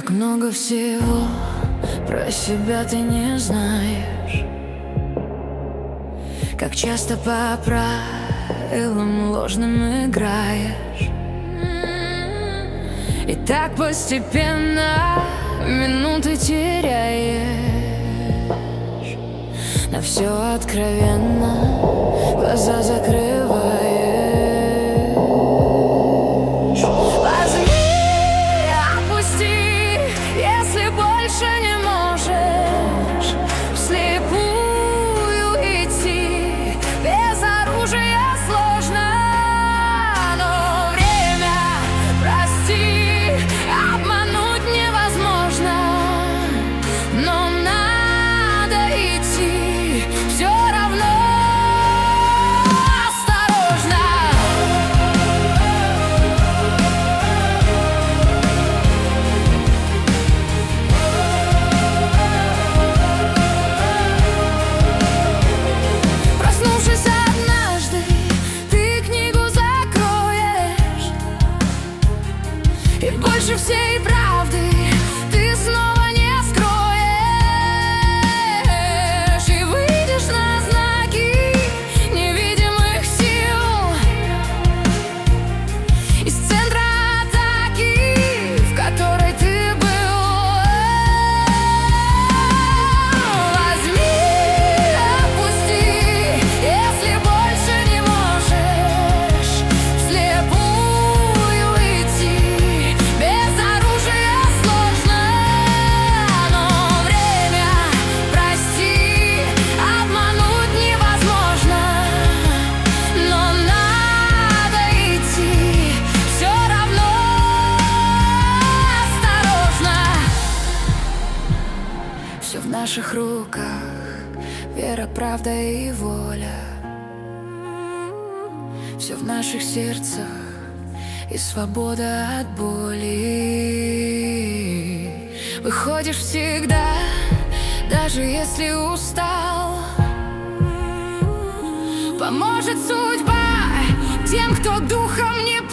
Как много всего про себя ты не знаешь, как часто по правилам ложным играешь. И так постепенно минуты теряешь, на все откровенно глаза закрываешь. И больше всей правды ты снова не скроешь, и выйдешь на знаки невидимых сил из центра атаки, в которой ты был. Возьми, отпусти, если больше не можешь вслепую идти. Все в наших руках, вера, правда и воля. Все в наших сердцах, и свобода от боли. Выходишь всегда, даже если устал. Поможет судьба тем, кто духом не